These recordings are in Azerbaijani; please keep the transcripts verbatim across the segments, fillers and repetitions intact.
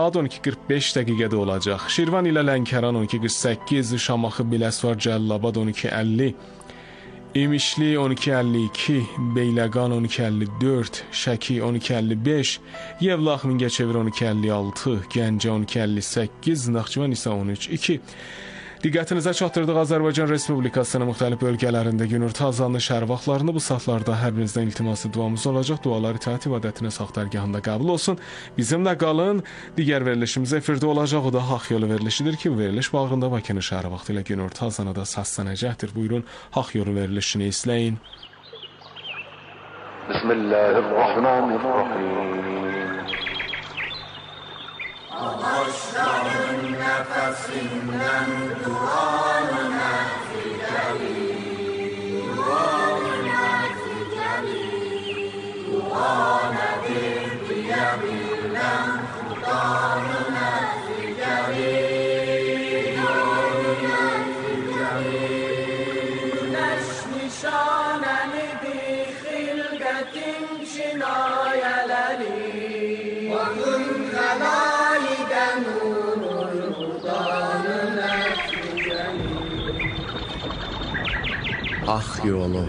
Saat on iki qırx beş dəqiqədə olacaq. Şirvan ilə Lənkəran on iki qırx səkkiz, Şamaxı, Biləsuvar, Cəlilabad on iki əlli, İmişli on iki əlli iki, Beyləqan on iki əlli dörd, Şəki on iki əlli beş, Yevlax, Mingəçevir on iki əlli altı, Gəncə on iki əlli səkkiz, Naxçıvan isə on üç iki. Diqqətinizə çatdırdıq Azərbaycan Respublikasının müxtəlif bölgələrində günorta azanlı şəhər vaxtlarını. Bu saatlarda hər birinizdən iltiması duamız olacaq. Dualar itaət ibadətinə sağ dərgahında qəbul olsun. Bizimlə qalın. Digər verilişimiz efirdə olacaq. O da Haqq Yolu verilişidir ki, veriliş bağında Bakının şəhər vaxtı ilə günorta azanada səslənəcəkdir. Buyurun, Haqq Yolu verilişini izləyin. Bismillahirrahmanirrahim. Ağaçların nefesinden duanına fidelim, duanına fidelim, duanedir diyebilmem, Kur'an'ına fidelim, duanına fidelim. Güneş nişanenidir hilqetin çinayeleri, bakın helal Haqq Yolu.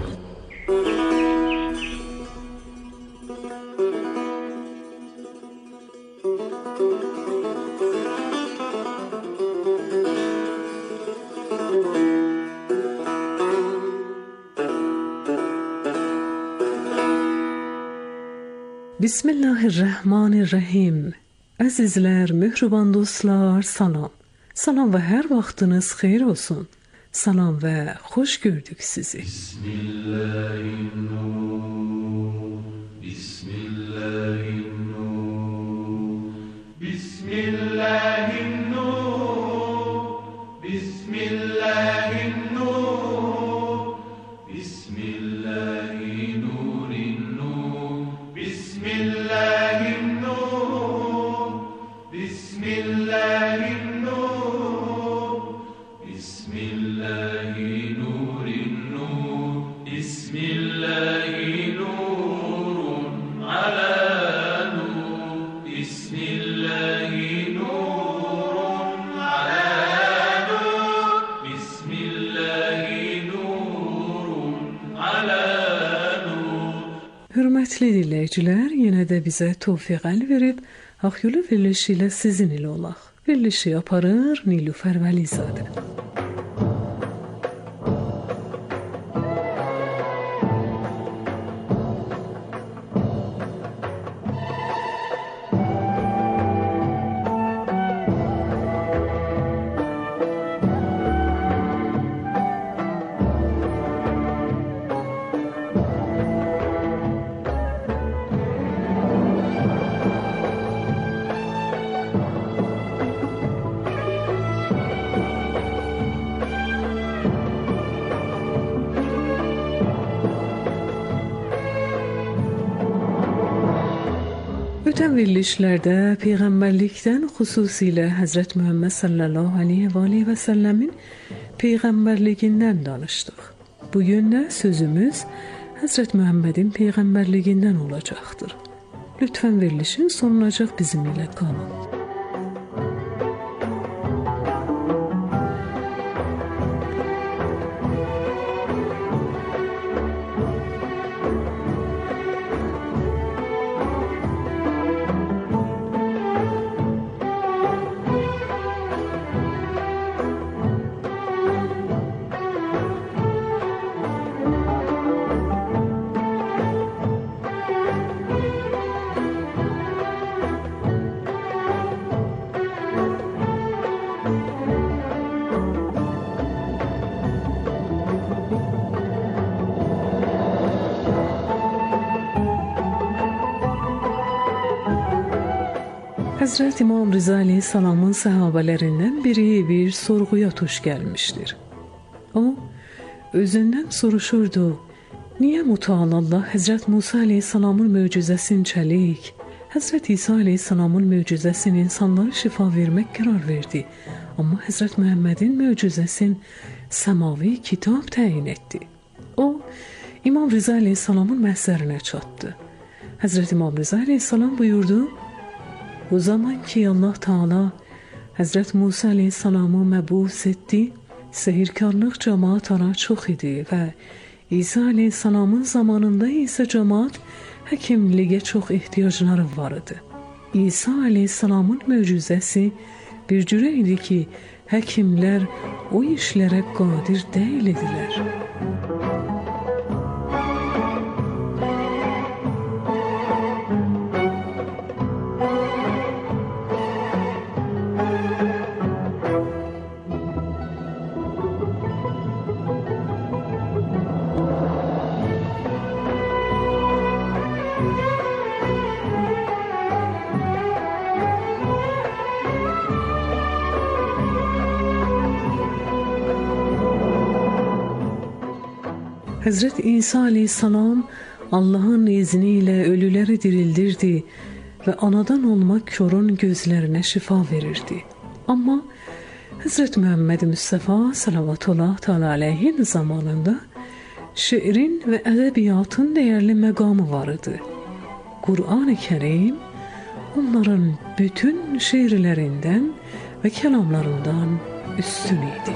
Bismillahirrahmanirrahim. Əzizlər, möhruban dostlar, salam. Salam və hər vaxtınız xeyir olsun. Salam və xoş gördük sizi. Bismillahirrahmanirrahim. Bismillahirrahmanirrahim. Bismillahirrahmanirrahim. Bismillahirrahmanirrahim. Bismillahirrahmanirrahim. Bismillahirrahmanirrahim. Bismillahirrahmanirrahim. Hörmətli dinləyicilər, yenə də bizə tövfiq əl verib Haqq Yolu verilişi ilə sizin ilə olaq. Verilişi aparır Nilüfər Vəlizadə. Ötən verilişlərdə Peyğəmbərlikdən, xüsusilə Həzrət Muhammed sallallahu aleyhi və aleyhi və səlləmin Peyğəmbərliyindən danışdıq. Bugün də sözümüz Həzrət Muhammedin Peyğəmbərliyindən olacaqdır. Lütfən verilişin sonunacaq bizimlə qalın. Həzrət İmam Rıza Aleyhisselamın səhabələrindən biri bir sorğuya tuş gəlmişdir. O, özündən soruşurdu, niyə Mütəal Allah Həzrət Musa Aleyhisselamın möcüzəsini çəlik, Həzrət İsa Aleyhisselamın möcüzəsini insanlara şifa vermək qərar verdi, amma Həzrət Muhammedin möcüzəsini səmavi kitab təyin etdi. O, İmam Rıza Aleyhisselamın məhzərinə çatdı. Həzrət İmam Rıza Aleyhisselam buyurdu, O zaman ki Allah Teala Hazret Musa Aleyhisselam'ı məbus etdi, sehirkarlıq cemaat ara çox idi və İsa Aleyhisselam'ın zamanında isə cemaat həkimliyə çox ehtiyacları var idi. İsa Aleyhisselam'ın möcüzəsi bir cürə idi ki, həkimlər o işlərə qadir deyil idilər. Hazret İsa Aleyhisselam Allah'ın izniyle ölüleri dirildirdi ve anadan olmak körün gözlerine şifa verirdi. Ama Hazret Muhammed Mustafa sallallahu teala aleyhin zamanında şiirin ve edebiyatın değerli megamı vardı. Kur'an-ı Kerim onların bütün şiirlerinden ve kelamlarından üstünüydü.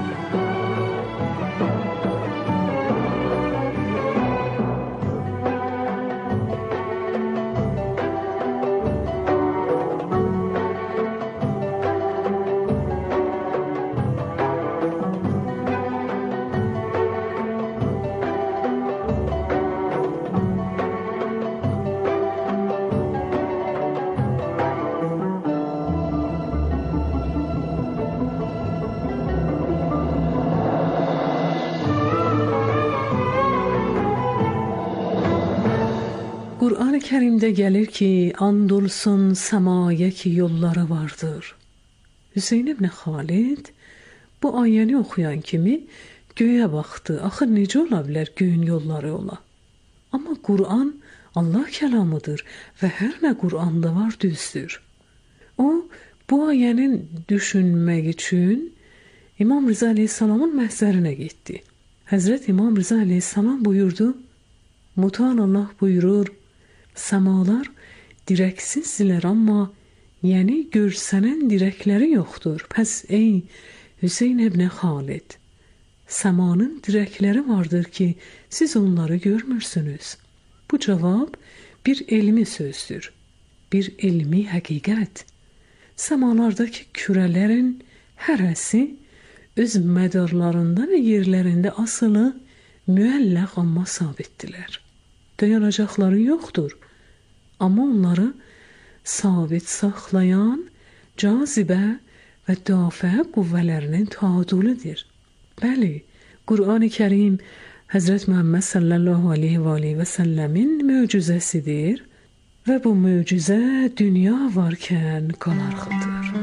Kur'an-ı Kerim'de gelir ki andolsun semaya ki yolları vardır. Hüseyin ibn Halid bu ayəni oxuyan kimi göğe baktı. Axır necə ola bilər göyün yolları ola? Ama Kur'an Allah kəlamıdır ve her ne Kur'an'da var düzdür. O bu ayənin düşünmək için İmam Rıza Aleyhisselam'ın məhzərinə getdi. Hazret İmam Rıza Aleyhisselam buyurdu. Mutan Allah buyurur. Semalar direksizdirlər, amma yəni görsənən direkləri yoxdur. Pəs ey Hüseyin ibn Halid, səmanın direkləri vardır ki, siz onları görmürsünüz. Bu cavab bir elmi sözdür, bir elmi həqiqət. Səmalardakı kürələrin hərəsi öz mədarlarında və yerlərində asılı, müəlləq amma sabitdirlər. Dayanacaqları yoxdur. Amma onları sabit saxlayan cazibə və dafiə qüvvələrinin tadulidir. Bəli, Qur'an-ı Kerim Hazret Muhammed sallallahu aleyhi və aleyhi və səlləmin möcüzəsidir və bu möcüzə dünya varkən qalarğıdır.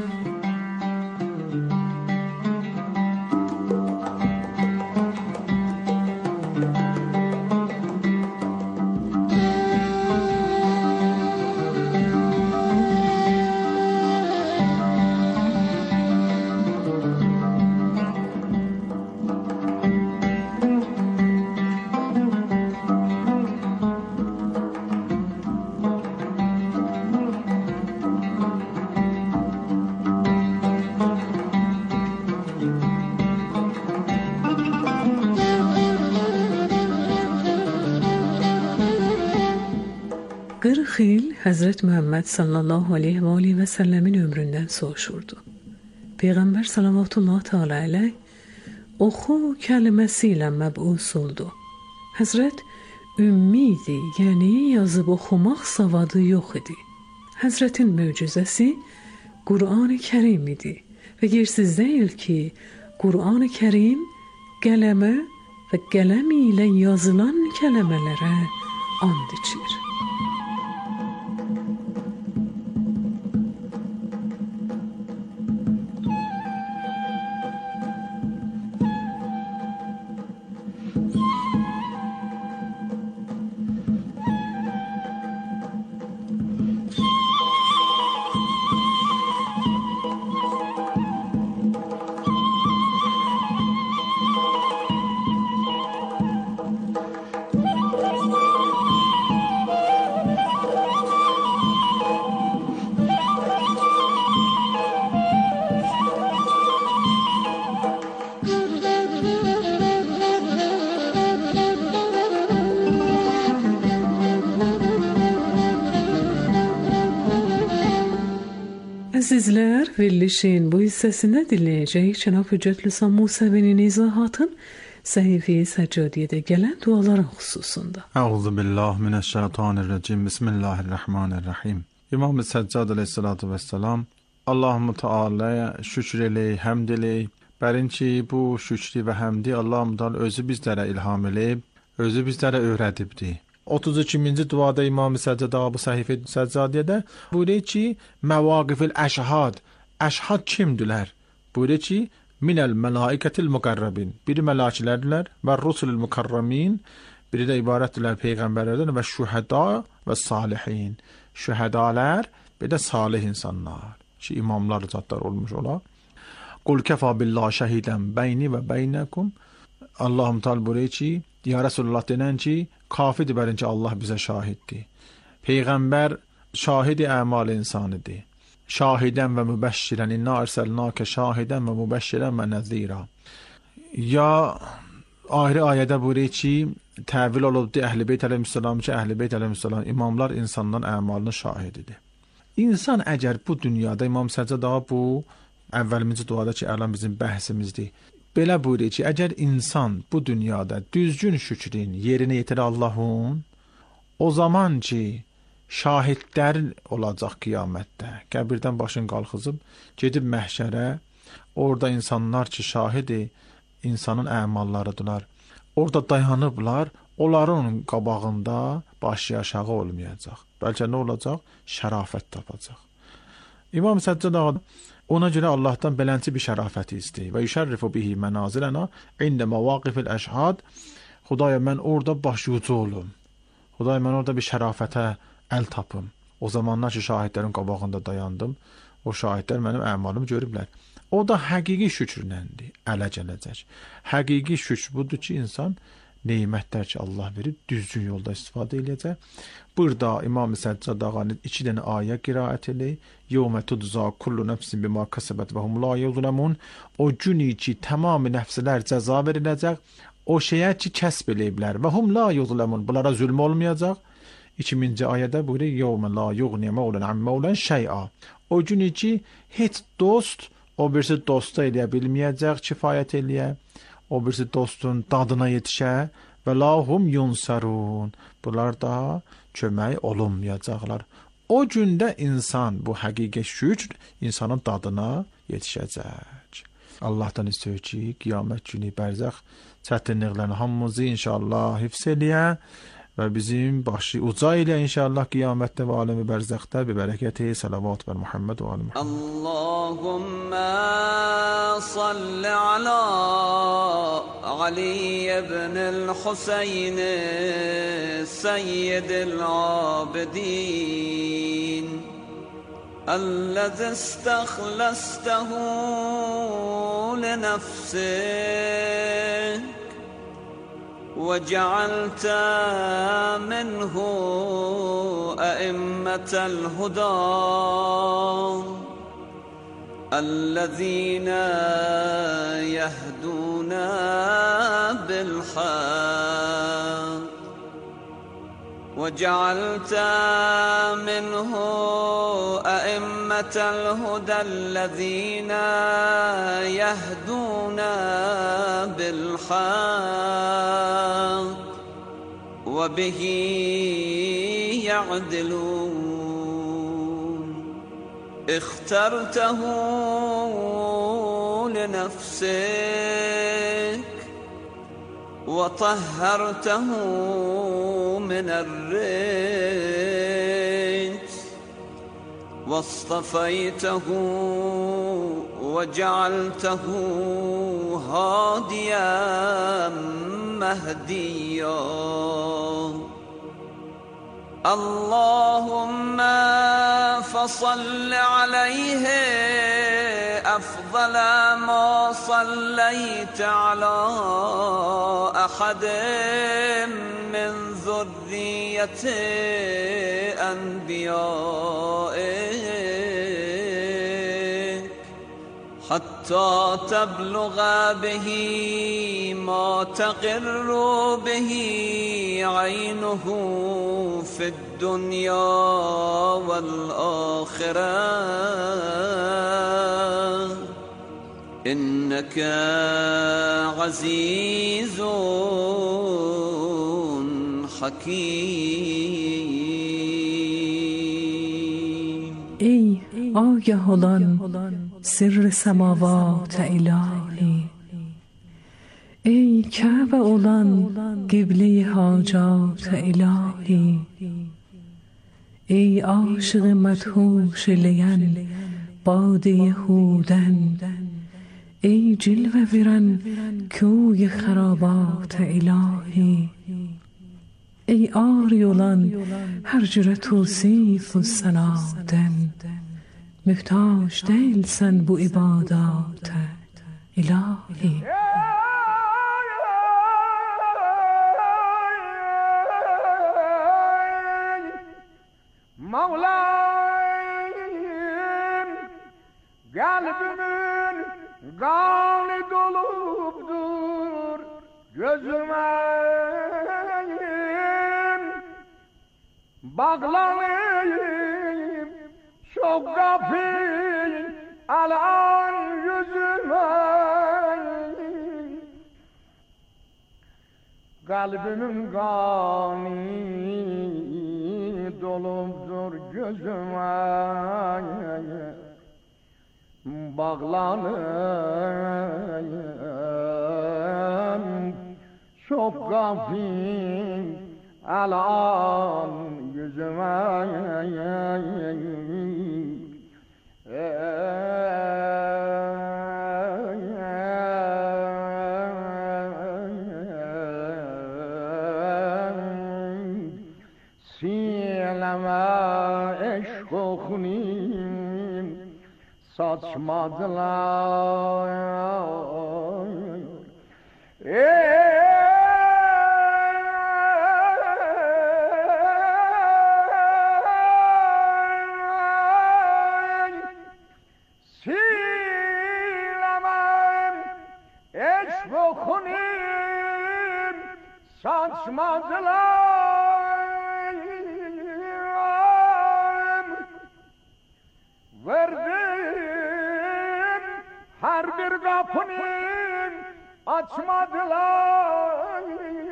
qırx il Həzrət Muhammed sallallahu aleyhi və aleyhi və səlləmin ömründən soruşurdu. Peyğəmbər sallallahu teala aleyh oxu kəlməsi ilə məbus oldu. Həzrət ümmi idi, yəni yazıb oxumaq savadı yox idi. Həzrətin möcüzəsi Qur'an-ı Kərim idi və yersiz deyil ki, Qur'an-ı Kərim qələmə və qələm ilə yazılan kəlmələrə and içir. Əzizlər, verilişin bu hissəsində dinləyəcəyik Cənab Hüccət Lisan Musəvinin izahatın Səhifə-i Səccadiyyədə gələn duaların xüsusunda. Əuzu billah minəşşeytanirracim. Bismillahirrahmanirrahim. İmam Səccad əleyhissalatu vesselam Allahumma Teala şükür eləyik, həmd eləyik. Bərinki bu şükrü və həmdi Allah-u Teala özü bizlərə ilham eləyib, özü bizlərə öyrədibdi. otuz ikinci duada İmam Səccad bu Səhifə-i Səccadiyyədə buyurur ki, məvaqifil əşhad. Əşhad kimdilər? Buyurur ki, minəl mələikətil müqərrəbin. Biri mələklərdirlər və rusulul mükarramin. Biri də ibarətdirlər peyğəmbərlərdən və şühəda və salihin. Şühədalar bir də salih insanlar ki, imamlar zatlar olmuş olar. Qul kəfa billah şəhidən bəyni və beynəkum. Allahum Teala buyurur ki, ya Resulullah denən ki, kafidir bərin ki, Allah bizə şahiddir. Peyğəmbər şahidi əmal insanidir. Şahidən və mübəşşirən, inna ərsəlnəkə şahidən və mübəşşirən və nəzira. Ya ayrı ayədə buyurur ki, təvil olubdur Əhl-i Beyt əleyhissalam ki, Əhl-i Beyt əleyhissalam imamlar insandan əmalının şahididir. İnsan əgər bu dünyada, İmam Səccad bu əvvəlimizi duada ki, əlan bizim bəhsimizdir. Belə buyurur ki, əgər insan bu dünyada düzgün şükrin yerinə yetirə Allahın, o zaman ki, şahidlər olacaq qiyamətdə. Qəbirdən başın qalxızıb, gedib məhşərə, orada insanlar ki, şahidi insanın əmallarıdırlar. Orada dayanıblar, onların qabağında başı aşağı olmayacaq. Bəlkə nə olacaq? Şərafət tapacaq. İmam Səccad ona görə Allahdan belənçi bir şərafəti istəyir. Və yüşərrifu bihi mənazilənə ində məvaqifil əşhad. Xudaya mən orada başyucu olum. Xudaya mən orada bir şərafətə əl tapım. O zamanlar ki, şahidlərin qabağında dayandım, o şahidlər mənim əmalımı görüblər. O da həqiqi şükrləndir, ələ gələcək. Həqiqi şükr budur ki, insan neymətlər ki, Allah verib, düzgün yolda istifadə edəcək. Burada İmam Səccad ağanın iki dənə ayə qiraət eləyir. Yevmə tudza kullu nəfsin bima kəsəbət və hum la yuzlamun. O gün ki, tamamı nəfslər cəza veriləcək. O şeyə ki, kəsb eləyiblər və hum la yuzlamun. Bunlara zülm olmayacaq. ikinci ayədə buyurur, yevmə la yuğniyə məvlən ən məvlən şey'a. O gün ki, heç dost o birisi dosta eləyə bilməyəcək, kifayət eləyə. O birisi dostun dadına yetişə və lahum yunsarun. Bunlar da kömək olunmayacaqlar. O gündə insan bu həqiqi şükr insanın dadına yetişəcək. Allahdan istəyir ki, qiyamət günü bərzəx çətinliklərini hamımızı inşallah hifz eləyə və bizim başı uca ilə inşallah qiyamətdə və aləmi bərzəxdə bi bərəkəti salavat və Muhammed və alə Muhammed. Allahümmə salli alə Ali ibn-i Hüseyni Seyyid-i Abidin الذي استخلصته لنفسك وجعلت منه أئمة الهدى الذين يهدون بالحق وجعلت منه أئمة الهدى الذين يهدون بالحق وبه يعدلون اخترته لنفسك وطهرته من الرجس واصطفيته وجعلته هاديا مهديا اللهم فصل عليه أفضل ما صليت على أحد من ذرية أنبيائك حتى تبلغ به ما تقر به عينه في الدنيا والآخرة إنك عزيز حكيم. ای آگه olan sır semavat ilahi, ey Kabe olan kıble-i hacat ilahi, ey aşık medhuş leyen bade huden, ey cilve veren köy harabat ilahi, ey ağrı olan her cüre tavsif و سنادن محتاج değilsen bu ibadat ilahi. Mevlayim, kalbimin kanı dolupdur gözüme, bağlanayım çok gafil alan yüzüme. Kalbimin kanı dolupdur gözüme, bağlanayım çok gafil alan yüzüme. Sileme eşk okunayım saçmadılar. Ey saçmadılar, verdim her bir kapını açmadılar.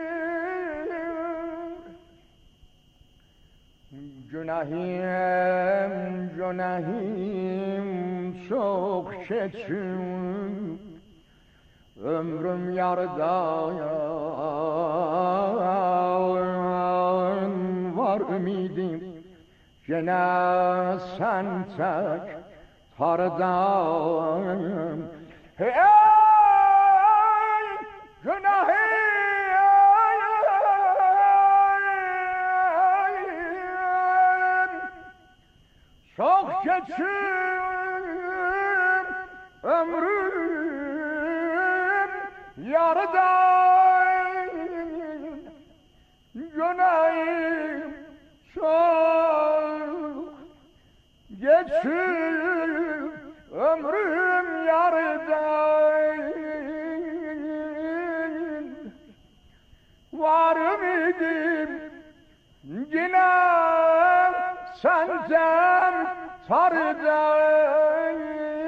Günahim, günahim çok çetin, ömrüm yarıdan var ümidim, gene sen tek tardan. Hey günahim çok geçim, ömrüm yarıdan. Günahım çok geçim, ömrüm yarıdan. Varım idim yine senden tardan.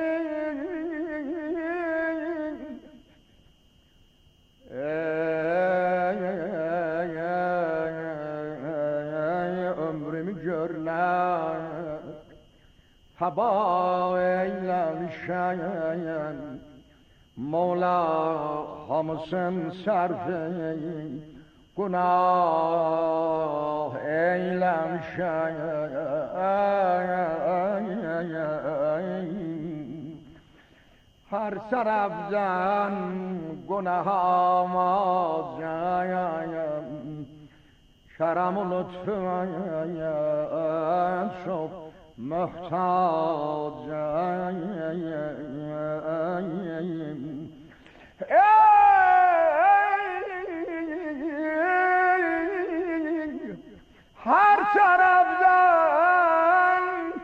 Haba eylemişen Mevla hamısın serfi, günah eylemişen her taraftan günahımız kerem-i lütfün çok muhtacım. Her taraftan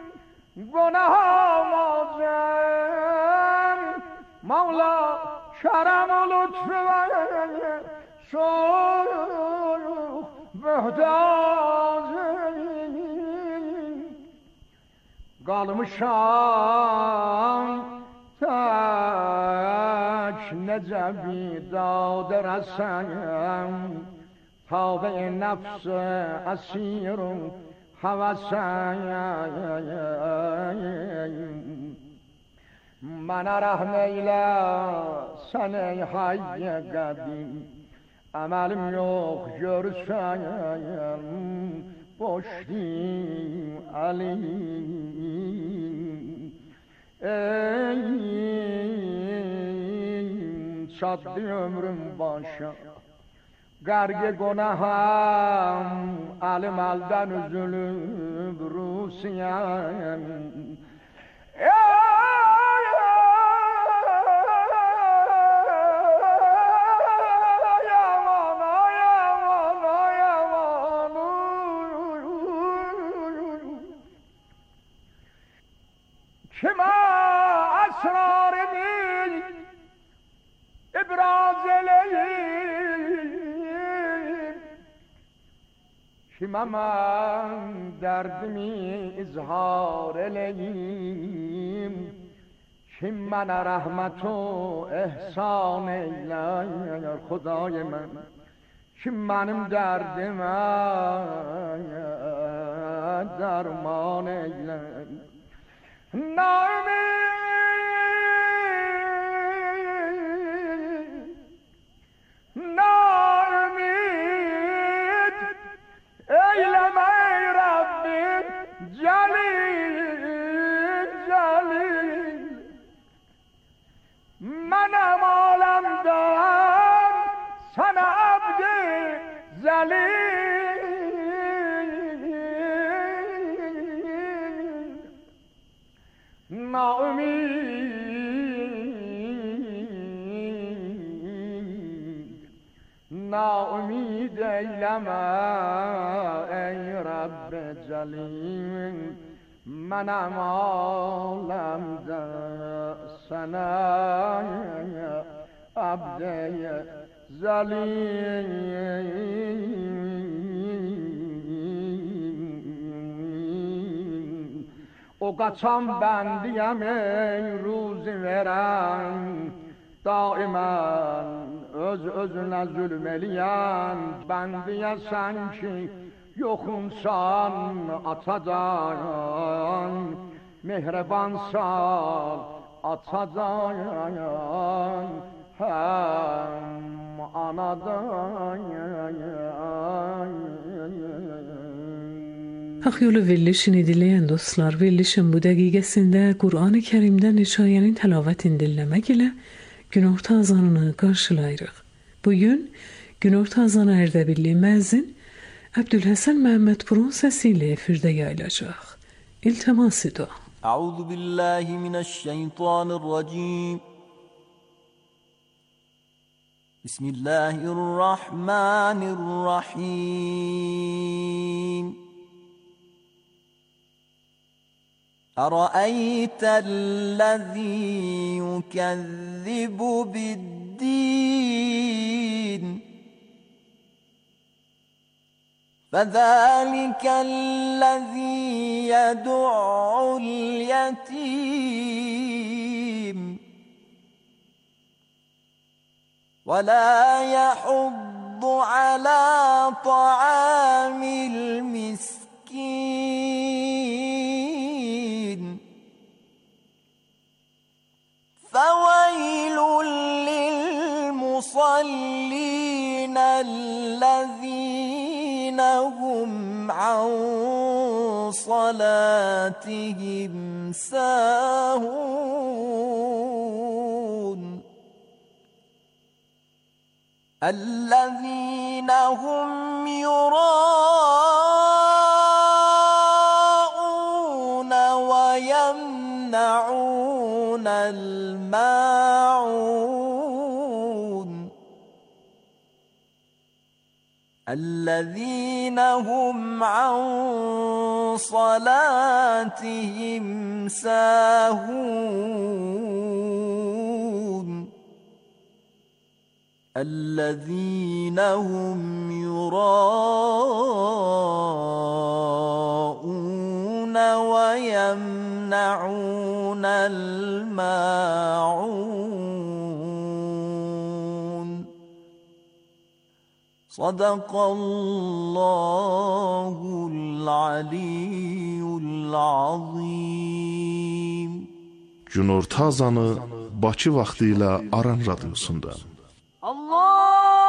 günahımızım Mevla kerem-i lütfün çok muhtacım. Kalmışam tek نجبی داده رسم تابع نفس اسیر هوسم من رحم ایله sen ey hayye kadim Amelim yok görsen boş değil alim Ey çatlı ömrüm başa Garge günahım alim aldan üzülüp Rusiyem Ey Kime esrarımı ibraz eleyim Kime ben derdimi izhar eleyim Kim bana rahmet o ihsan eyler Khuday men Kim benim derdime derman eyler Naumid, naumid, eyleme ey Rabbim, celil, celil. Menem alemden sana abdi zelil. Naumid, naumid eyleme ey Rabbi Celil Menem alemde sana abdi zelil O kaçan ben diyem ey ruzi veren Daimen öz özüne zulmeleyen Ben diyesen ki yokunsan atacan Mehrebansan atacan Hem anadan Hak Yolu verilişini dinleyen dostlar, verilişin bu dakikasında Kur'an-ı Kerim'den hikayenin telavetini dinlemek ile günorta azanını karşılayırıq. Bugün günorta azanı Erdebilli müezzin Abdülhasan Mehmet Burun sesiyle efirde yayılacaq. İltiması dua. Euzu billahi mineşşeytanirracim. Bismillahirrahmanirrahim. أرأيت الذي يكذب بالدين فذلك الذي يدع اليتيم ولا يحض على طعام المسكين فويل للمصلين الذين هم عن صلاتهم ساهون الذين هم يراءون ويمنعون الماعون الذين هم عن صلاتهم ساهون الذين هم يراءون ويمنعون الماعون صدق الله العلي العظيم. Günorta azanı Bakı vaxtı ilə Aran radiosunda. Allah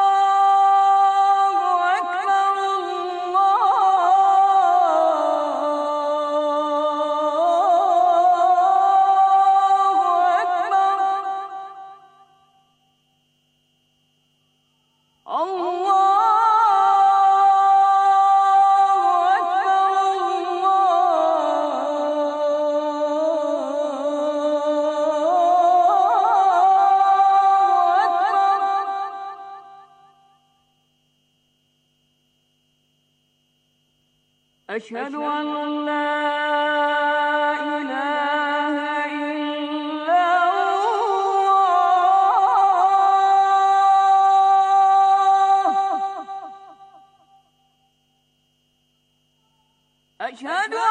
أشهد أن لا إله إلا الله. أشهد أن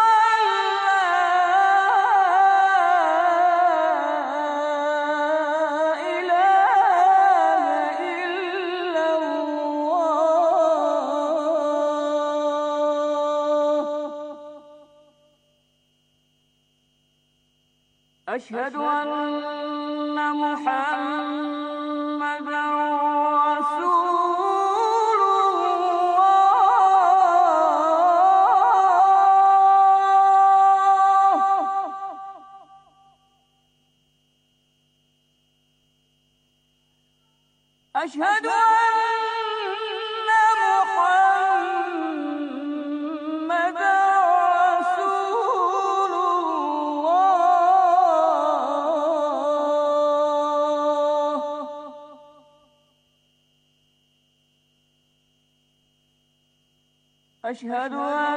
أشهد أن محمدًا رسول الله. أشهد أن محمدًا أشهد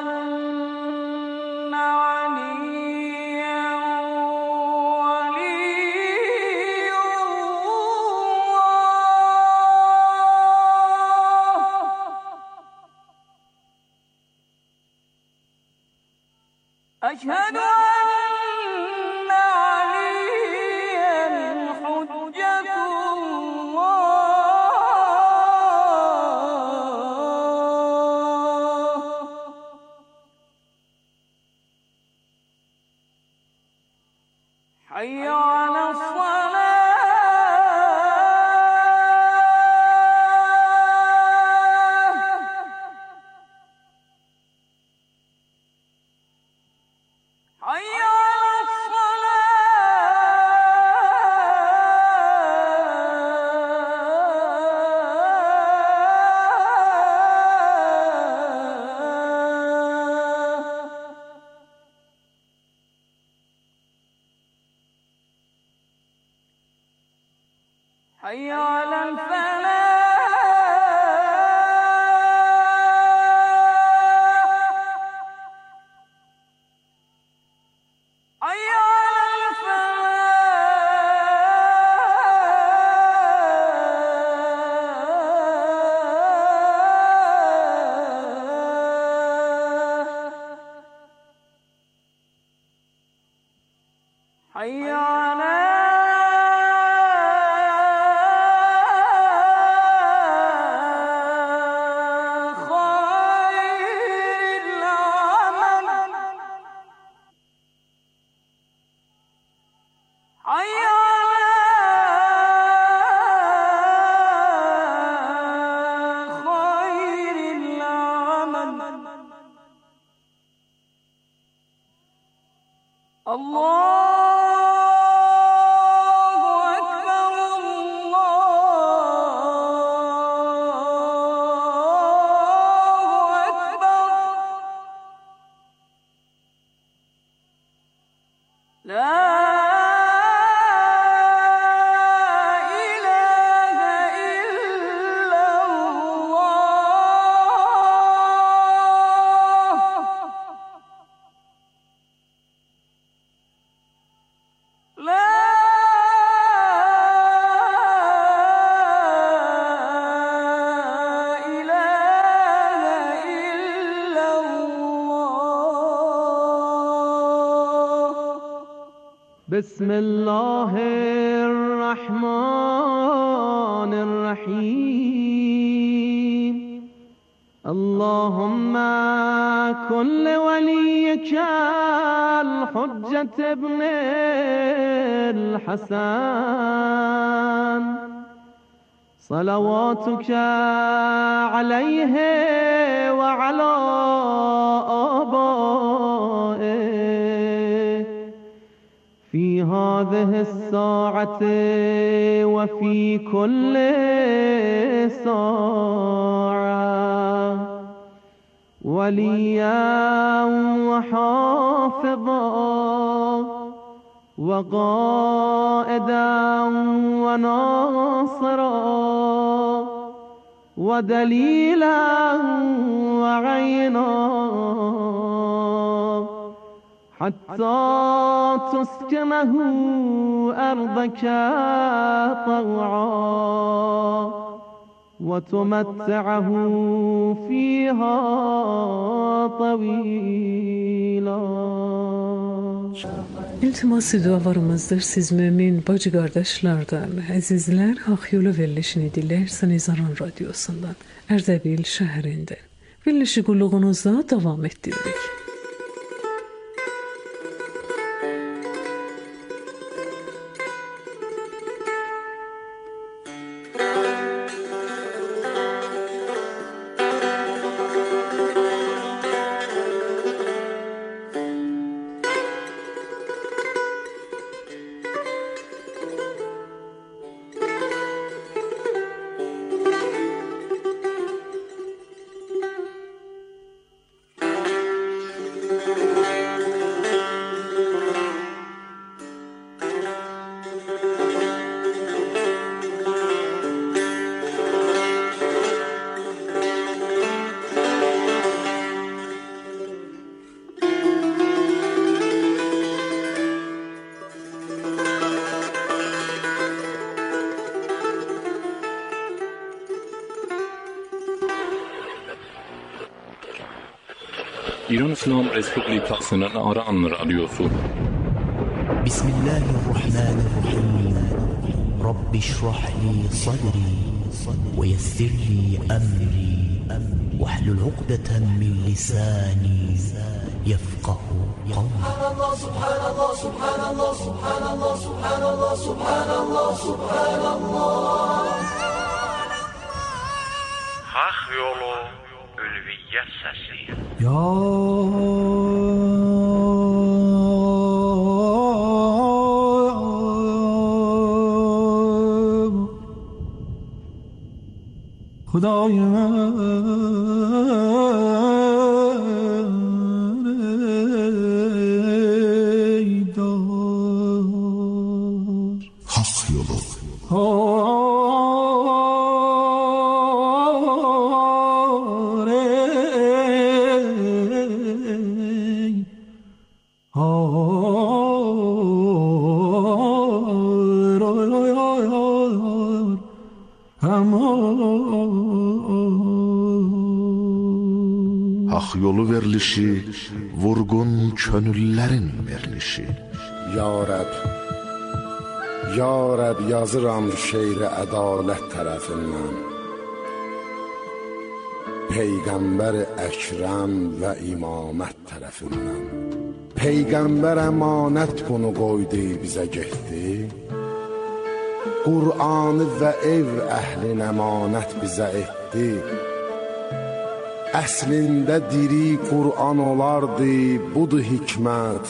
أن عليا ولي الله. أشهد أن عليا حجة حي على الصلاة. حي على حي على الفلاح. حي على الفلاح. حي على بسم الله الرحمن الرحیم. اللهم كل وليك الحجة ابن الحسن صلواتك عليه وعلى آبائه في هذه الساعة وفي كل ساعة وليا وحافظا وقائدا وناصرا ودليلا وعينا حتى تسكنه أرضك طوعا وتمتعه فيها طويلا. İltimas dualarımızdır siz mümin bacı kardeşlerden, azizler hak yolu verilişini dilerseniz Aran Radyosu'ndan, Erdebil şehrinden. Verilişi kulluğunuzda devam ettirdik. İran İslam Respublikası'nın Aran Radyosu. Bismillahirrahmanirrahim. Rabbi şrah li sadri ve yessir li emri ve hlul ukdeten min lisani yefkahu kavli. Subhanallah, subhanallah, subhanallah, subhanallah, subhanallah, subhanallah, subhanallah. Hak yolu ülviyyət səsi. Ya Hudayım eydar. Hak yolu. Hak yolu verilişi, vurgun könüllərin verilişi. Ya Rəb, Ya Rəb yazıram şeiri ədalət tərəfindən. Peyğəmbər Əkrəm və imamət tərəfindən. Peyğəmbər əmanət bunu qoydu bizə getdi. Qur'anı və ev əhlin əmanət bizə etdi. Əslində diri Qur'an olardı, budur hikmət.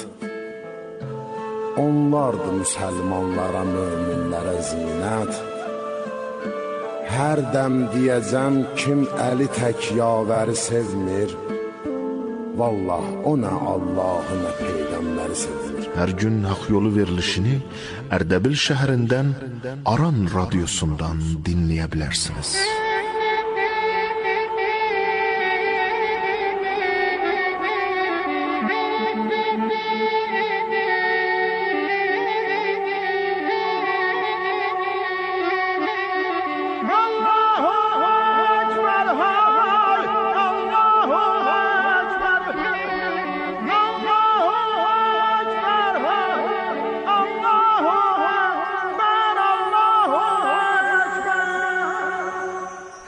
Onlardı müsəlmanlara, möminlərə zinət. Hər dəm deyəcəm kim əli tək yavəri sevmir. Vallah o nə Allahı nə Peyğəmbəri sevmir. Hər gün hak yolu verilişini Ərdəbil şəhərindən Aran Radyosu'ndan dinləyə bilərsiniz.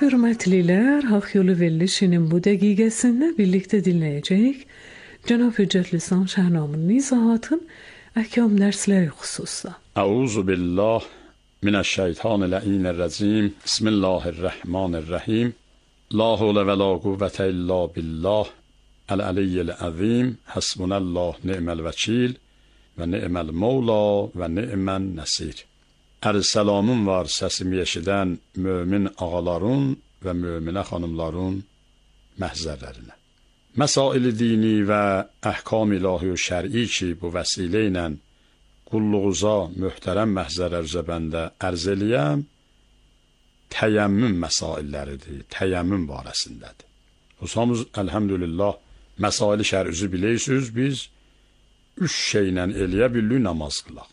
Hürmetlilər, Hak Yolu verilişinin bu dəqiqəsində birlikte dinleyecek Cenab-ı Hüccetlisan Şahnam'ın izahatın əhkam dərsləri xüsusda. Euzu billah mineşşeytanirracim. Bismillahirrahmanirrahim. La havle ve la kuvvete illa billah. El-aliyyil azim. Hasbunallah ni'mel vekil ve ni'mel mevla ve ni'men nesir. Ərs salamın var səsimi eşidən mömin ağaların və möminə xanımların məhzərlərinə. Məsail-i dini və əhkam ilahi və şər'i ki, bu vəsilə ilə qulluğuza möhtərəm məhzərlər zəbəndə ərz eləyəm, təyəmmüm məsailləridir, təyəmmüm barəsindədir. Hamımız, əlhəmdülillah, məsail-i şər'üzü bilirsiniz, biz üç şeylə eləyə bildik namaz qılaq.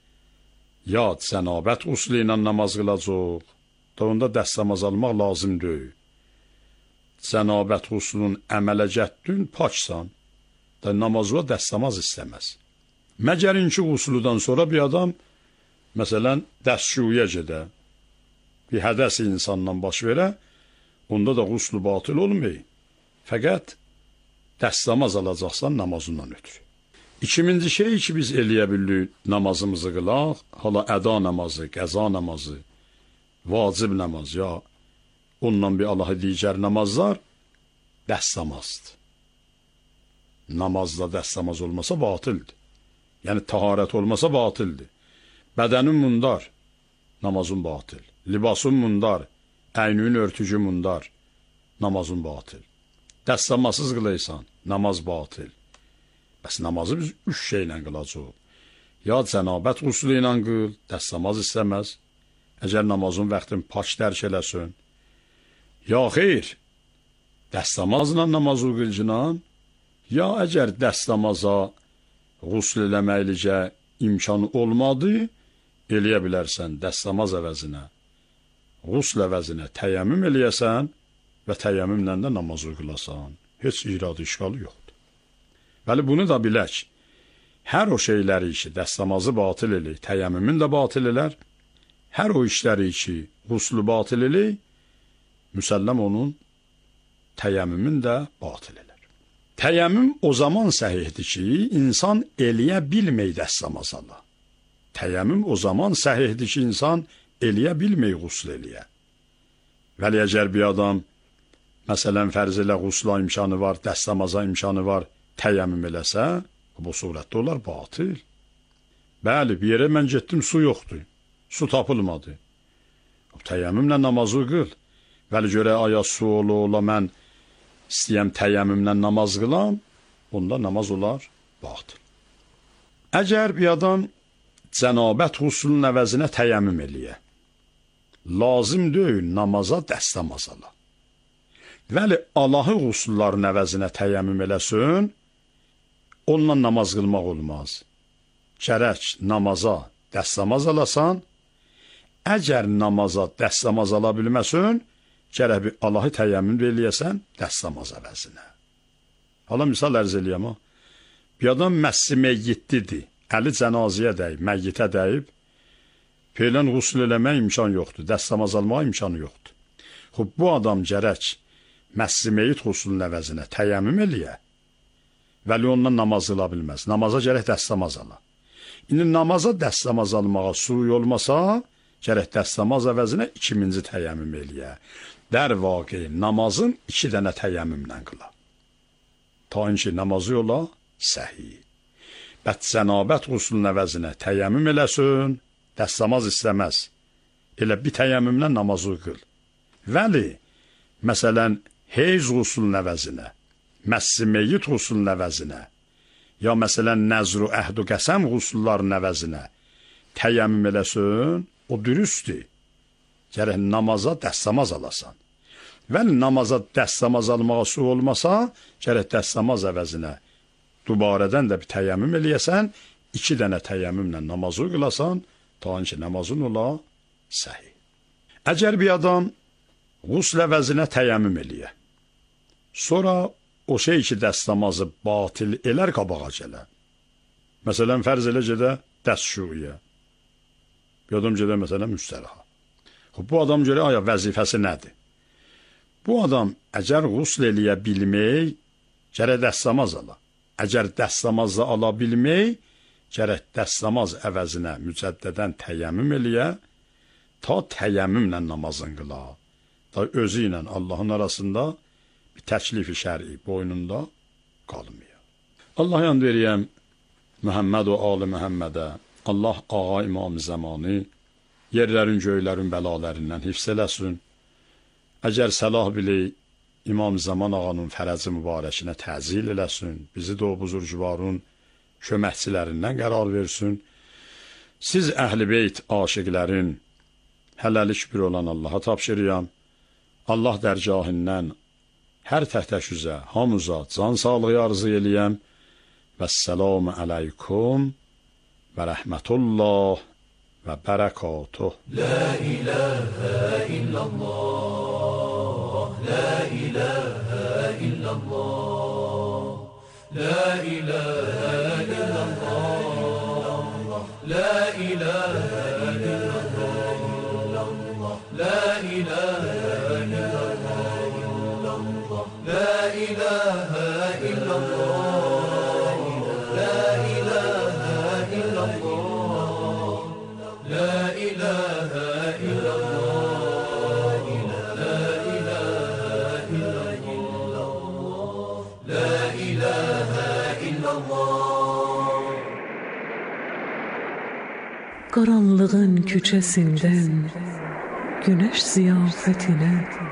Ya cənabət usulü ilə namaz qılacaq, da onda dəstəmaz almaq lazım deyil. Cənabət usulun əmələ gətdin, paksan, da namazına dəstəmaz istəməz. Məgərin ki, usuludan sonra bir adam, məsələn, dəstşuyə gedə, bir hədəs insandan baş verə, onda da usulu batıl olmayı, fəqət dəstəmaz alacaqsan namazından ötürü. İkinci şey ki, biz eləyə bildik namazımızı qılaq, hala əda namazı, qəza namazı, vacib namaz, ya ondan bir Allahı digər namazlar dəstəmazdır. Namazda dəstəmaz olmasa batıldır. Yəni, taharət olmasa batıldır. Bədənin mundar, namazın batıl. Libasın mundar, əynün örtücü mundar, namazın batıl. Dəstəmazsız qılaysan, namaz batıl. Bəs namazı biz üç şeylə qılacaq. Ya cənabət usulü ilə qıl, dəstəmaz istəməz. Əgər namazın vaxtın pak dərk eləsin. Ya xeyr, dəstəmazla namazı qılcınan, ya əgər dəstəmaza qusl eləməklicə imkanı olmadı, eləyə bilərsən dəstəmaz əvəzinə, qusl əvəzinə təyəmmüm eləyəsən və təyəmmümlə də namazı qılasan. Heç iradı işgalı yoxdur. Bəli, bunu da bilək, hər o şeyləri ki, dəstəmazı batıl elək, təyəmmümün də batıl elər, hər o işləri ki, quslu batıl elək, müsəlləm onun təyəmmümün də batıl elər. Təyəmmüm o zaman səhihdir ki, insan eləyə bilmək dəstəmaz ala. Təyəmmüm o zaman səhihdir ki, insan eləyə bilmək qusl eləyə. Vəli əgər bir adam, məsələn, fərz elə qusla imkanı var, dəstəmaza imkanı var, təyəmmüm eləsə, bu surətdə olar batıl. Bəli, bir yerə mən getdim, su yoxdur, su tapılmadı. Təyəmmümlə namazı qıl. Vəli görə aya su ola ola mən istəyəm təyəmmümlə namaz qılam, onda namaz olar batıl. Əgər bir adam cənabət husulun əvəzinə təyəmmüm eləyə, lazım deyil namaza dəstəmaz ala. Vəli Allahı husulların əvəzinə təyəmmüm eləsin, onunla namaz qılmaq olmaz. Gərək namaza dəstəmaz alasan, əgər namaza dəstəmaz ala bilməsin, gərək bir Allahı təyəmmüm eləyəsən dəstəmaz əvəzinə. Hala misal ərz eləyəm ha. Bir adam məssi məyyitlidir, əli cənaziyə dəyib, məyyitə dəyib, peylən qusl eləmək imkan yoxdur, dəstəmaz almaq imkanı yoxdur. Xub, bu adam gərək məssi məyyit quslunun əvəzinə təyəmmüm eləyə, vəli ondan namaz qıla bilməz. Namaza gərək dəstəmaz ala. İndi namaza dəstəmaz almağa suyu olmasa, gərək dəstəmaz əvəzinə ikinci təyəmmüm eləyə. Dər vaqi namazın iki dənə təyəmmümlə qıla. Ta ki namazı yola səhi. Bət cənabət quslunun əvəzinə təyəmmüm eləsin, dəstəmaz istəməz. Elə bir təyəmmümlə namazı qıl. Vəli, məsələn, heyz quslunun əvəzinə, məssi meyyit quslunun əvəzinə, ya məsələn, nəzr-u əhd-u qəsəm quslunların əvəzinə təyəmmüm eləsin, o dürüstdir. Gərək namaza dəstəmaz alasan. Vəli namaza dəstəmaz almağa su olmasa, gərək dəstəmaz əvəzinə dubarədən də bir təyəmmüm eləyəsən, iki dənə təyəmmümlə namazı qılasan, ta ki namazın ola səhi. Əgər bir adam qusl əvəzinə təyəmmüm eləyə, sonra o şey ki, dəstəmazı batil elər qabağa gələ. Məsələn, fərz elə gedə dəstşuyə. Bir adam gedə, məsələn, müstəraha. Bu adam görə aya vəzifəsi nədir? Bu adam əgər qusl eləyə bilmək, gərək dəstəmaz ala. Əgər dəstəmazla ala bilmək, gərək dəstəmaz əvəzinə mücəddədən təyyəmmüm eləyə, ta təyyəmmümlə namazın qıla. Da özü ilə Allahın arasında bir təklifi şəri boynunda qalmıyor. Allah yan veriyəm Muhammed və Ali Muhammedə, Allah ağa İmam-ı Zəmanı yerlərin göylərin bəlalarından hifz eləsin. Əgər səlah bilək İmam Zaman ağanın fərəzi mübarəkinə təzil eləsin, bizi də o buzurcuvarın köməkçilərindən qərar versin. Siz əhl-i beyt aşiqlərin hələlik bir olan Allaha tapşırıyam. Allah dərgahından hər təhtəşüzə, hamuza can sağlığı arzu eləyəm. Vəssalamu aleykum və rəhmətullah və bərəkatuh. La ilahə illallah, la ilahə illallah, la ilahə illallah, la ilahə illallah, la ilahə illallah, la ilahə illallah. Qaranlığın küçəsindən günəş ziyafətinə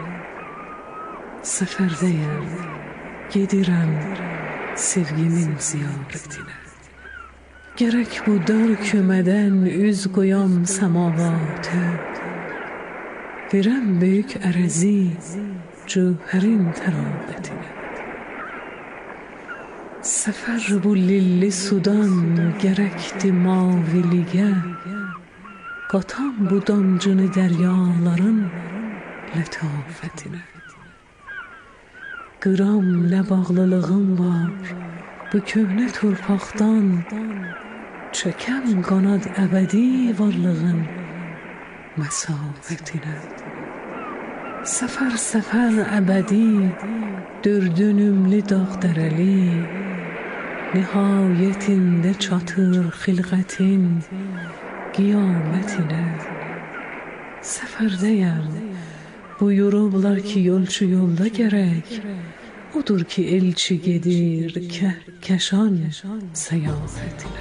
səfərdəyəm, gedirəm sevgimin ziyarətinə. Gərək bu dar kömədən üz qoyam səmavatə, verəm böyük ərəzi cövhərin təravətinə. Səfər bu lilli sudan gərəkdi maviliyə, qatam bu damcını dəryaların lətafətinə. Qıram nə bağlılığım var bu köhnə torpaqdan, çəkəm qanad əbədi varlığın məsafətinə. Səfər səfər əbədi dördünümlü dağ dərəli, nihayetində çatır xilqətin qiyamətinə. Səfərdəyəm, buyurublar ki yolçu yolda gərək, odur ki elçi gedir kəhkəşan səyafətinə.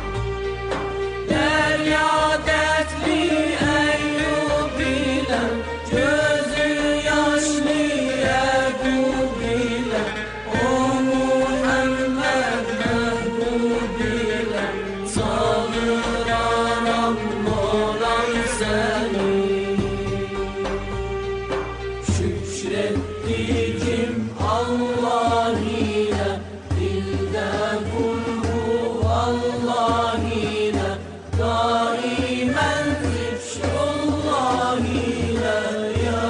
Derya dertli Eyyub ile çağıraram moran seni. Şükrettiğim Allah ile, dilde kulhu Allah ile, daimen zikrullah ile ya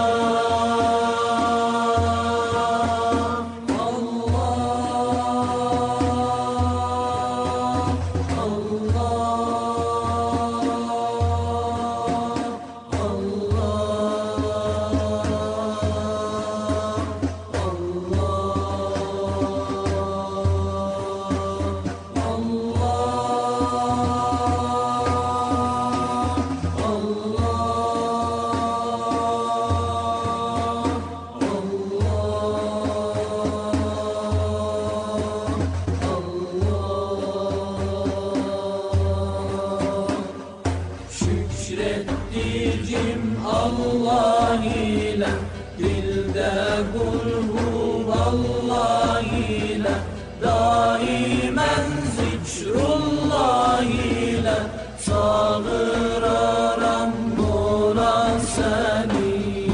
şükrettiğim Allah ile, dilde kulhu Allah ile, daimen zikrullah ile, çağıraram moran seni.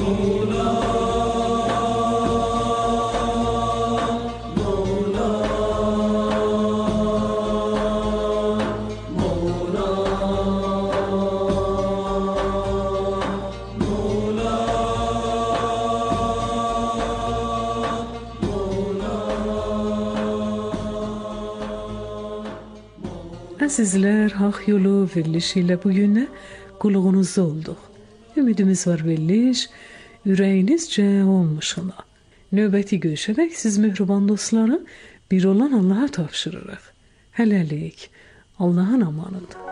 Sizler Hak Yolu verilişiyle bugün kulağınızda olduk. Ümidimiz var veriliş, yüreğinizce olmuş ola. Nöbeti görüşerek siz mehriban dostları bir olan Allah'a tavşırırıq. Hələlik, Allah'ın amanında.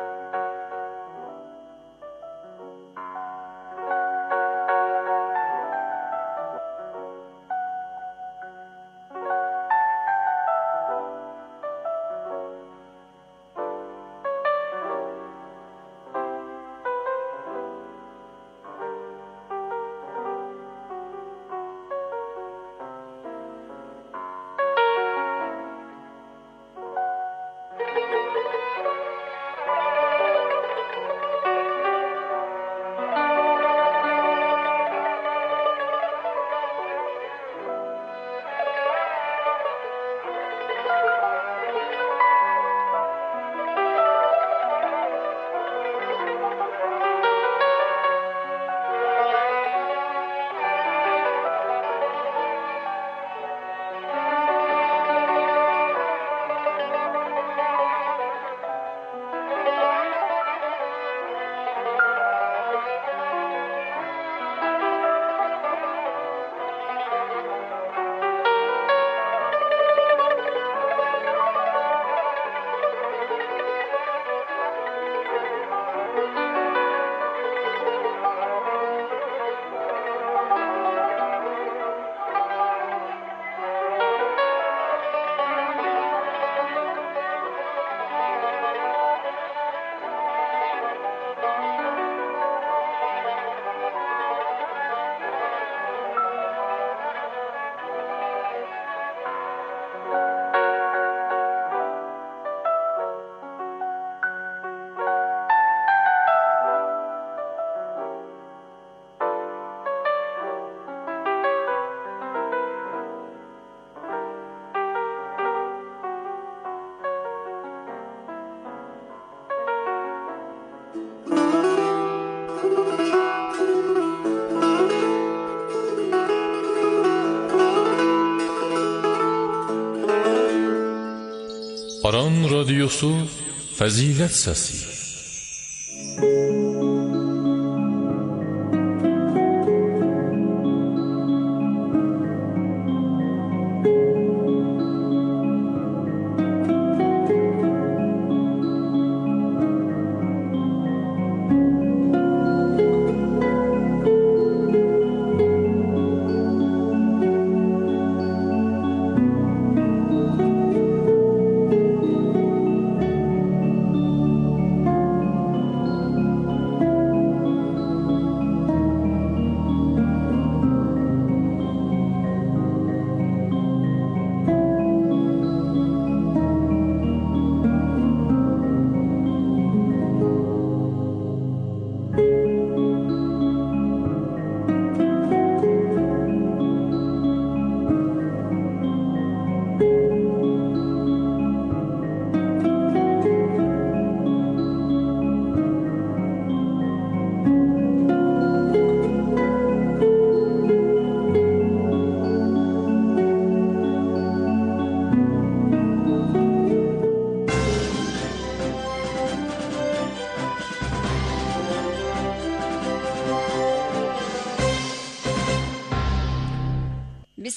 Aran Radyosu Fazilet Sesi.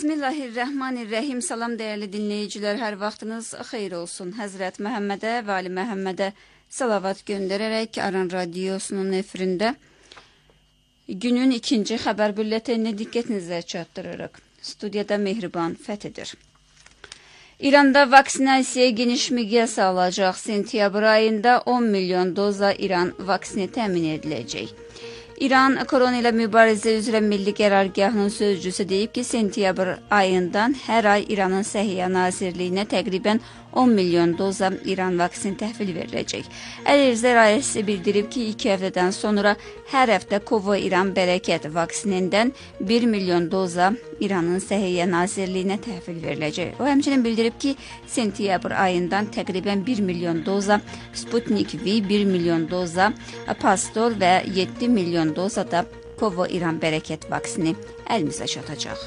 Bismillahirrahmanirrahim. Salam değerli dinleyiciler, her vaxtınız xeyir olsun. Həzrət Məhəmmədə və Ali Məhəmmədə salavat göndərərək Aran Radiosunun efirində günün ikinci xəbər bülletenini diqqətinizə çatdırırıq. Studiyada Mehriban Fəthidir. İranda vaksinasiya geniş miqyas alacaq. Sentyabr ayında on milyon doza İran vaksini təmin ediləcək. İran korona ilə mübarizə üzrə Milli Qərargahının sözcüsü deyib ki, sentyabr ayından hər ay İranın Səhiyyə Nazirliyinə təqribən on milyon doza İran vaksini təhvil veriləcək. Əl-Erzə rayisi bildirib ki, iki həftədən sonra hər həftə Kova İran Bərəkət vaksinindən bir milyon doza İranın Səhiyyə Nazirliyinə təhvil veriləcək. O həmçinin bildirib ki, sentyabr ayından təqribən bir milyon doza Sputnik V, bir milyon doza Pastor və yeddi milyon doza da Kova İran Bərəkət vaksini əlimizə çatacaq.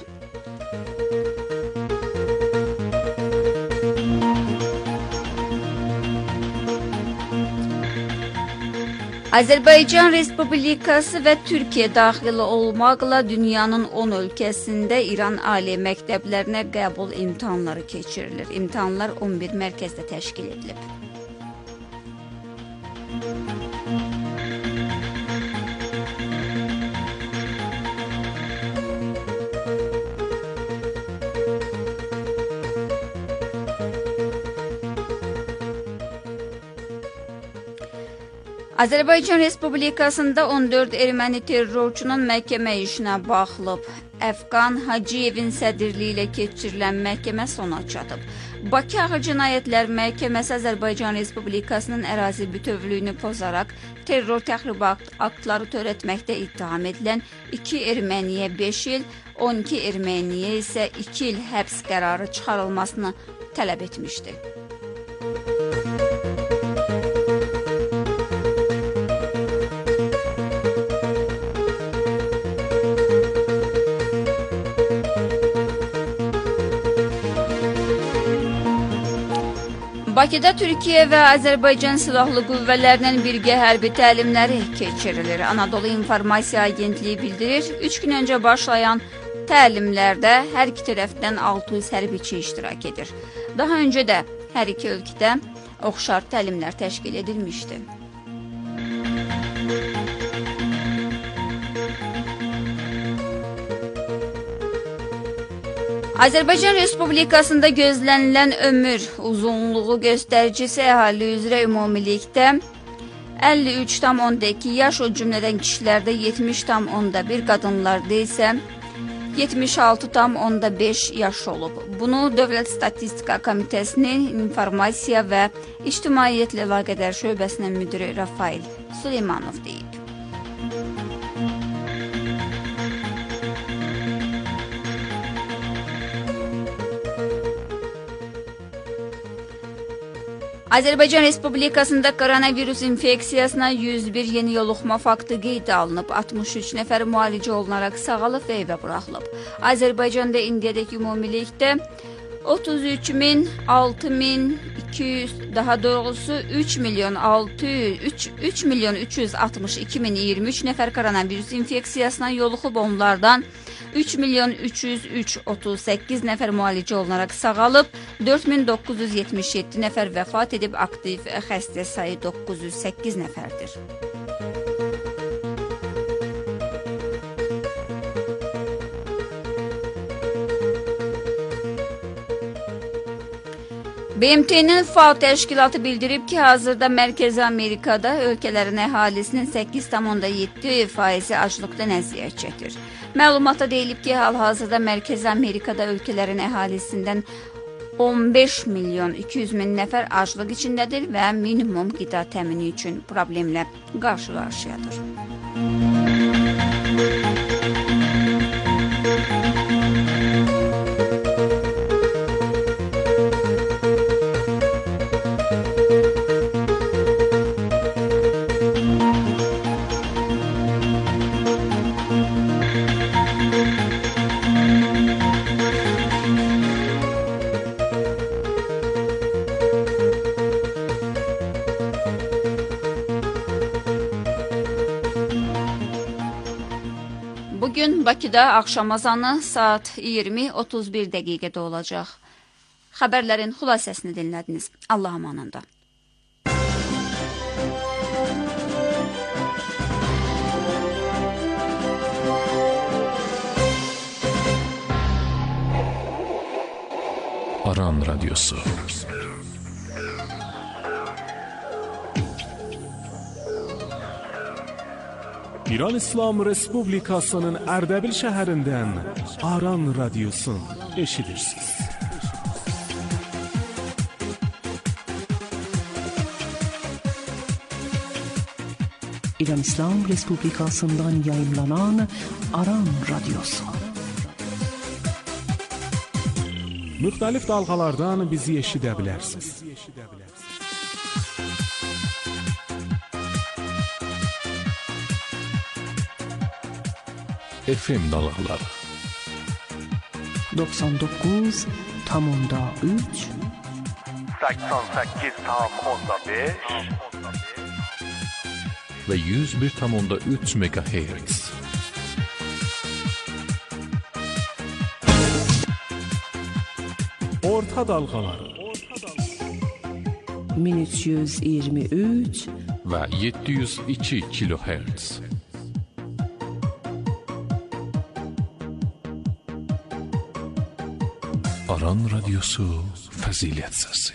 Azərbaycan Respublikası və Türkiyə daxil olmaqla dünyanın on ölkəsində İran ali məktəblərinə qəbul imtahanları keçirilir. İmtahanlar on bir mərkəzdə təşkil edilib. Azərbaycan Respublikasında on dörd erməni terrorçunun məhkəmə işinə baxılıb. Əfqan Hacıyevin sədrliyi ilə keçirilən məhkəmə sona çatıb. Bakı Ağır Cinayətlər Məhkəməsi Azərbaycan Respublikasının ərazi bütövlüyünü pozaraq terror təxribat aktları törətməkdə ittiham edilən iki erməniyə beş il, on iki erməniyə isə iki il həbs qərarı çıxarılmasını tələb etmişdi. Bakıda Türkiyə və Azərbaycan Silahlı Qüvvələrinin birgə hərbi təlimləri keçirilir. Anadolu İnformasiya Agentliyi bildirir, üç gün öncə başlayan təlimlərdə hər iki tərəfdən altı yüz hərbiçi iştirak edir. Daha öncə də hər iki ölkədə oxşar təlimlər təşkil edilmişdi. Azərbaycan Respublikasında gözlənilən ömür uzunluğu göstəricisi əhali üzrə ümumilikdə əlli üç tam onda iki yaş, o cümlədən kişilərdə yetmiş tam onda bir, qadınlarda isə yetmiş altı tam onda beş yaş olub. Bunu Dövlət Statistika Komitəsinin İnformasiya və İctimaiyyətlə Əlaqədar şöbəsinin müdiri Rafail Süleymanov deyib. Azərbaycan Respublikasında koronavirus infeksiyasına yüz bir yeni yoluxma faktı qeydə alınıb. altmış üç nəfər müalicə olunaraq sağalıb və evə buraxılıb. Azərbaycanda indiyədək ümumilikdə otuz üç min altı min iki yüz, daha doğrusu üç milyon altı yüz üç milyon üç yüz altmış iki min iyirmi üç nəfər koronavirus infeksiyasına yoluxub, onlardan üç milyon üç yüz üç min otuz səkkiz nəfər müalicə olunaraq sağalıb, dörd min doqquz yüz yetmiş yeddi nəfər vəfat edib, aktiv xəstə sayı doqquz yüz səkkiz nəfərdir. B M T'nin F A O təşkilatı bildirib ki, hazırda Mərkəzi Amerikada ölkələrin əhalisinin səkkiz tam onda yeddi faizi aclıqdan əziyyət çəkir. Məlumatda deyilib ki, hal-hazırda Mərkəzi Amerikada ölkələrin əhalisindən on beş milyon iki yüz min nəfər aclıq içindədir və minimum qida təmini üçün problemlə qarşı-qarşıyadır. Bugün Bakıda axşam azanı saat iyirmi otuz bir dəqiqədə olacaq. Xəbərlərin xülasəsini dinlədiniz. Allah amanında. Aran Radyosu. İran İslam Respublikasının Ərdəbil şəhərindən Aran Radyosun eşidirsiniz. İran İslam Respublikasından yayımlanan Aran Radyosu. Müxtəlif dalğalardan bizi eşidə bilərsiniz. F M dalğaları doksan dokuz tam onda üç seksen sekiz tam onda beş ve yüz bir tam onda üç megahertz. Orta dalğaları bin üç yüz iyirmi üç ve yedi yüz iki kilohertz. Aran Radyosu Fəzilət Səsi.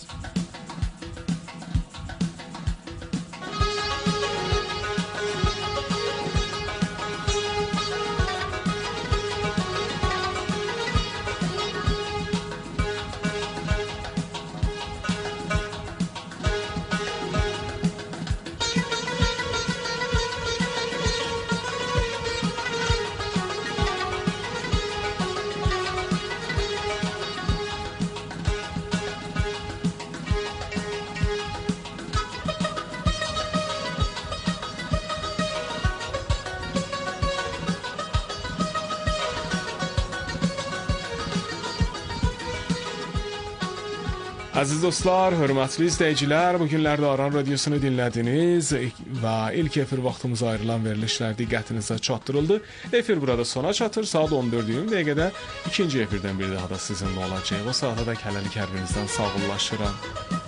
Aziz dostlar, hörmətli izləyicilər, bu günlərdə Aran Radiosunu dinlədiniz və ilk efir vaxtımıza ayrılan verilişlər diqqətinizə çatdırıldı. Efir burada sona çatır. Saat on dörd dəqiqədə ikinci efirdən bir daha da sizinlə olacaq. O saata dək hələlik hər birinizdən sağollaşıram.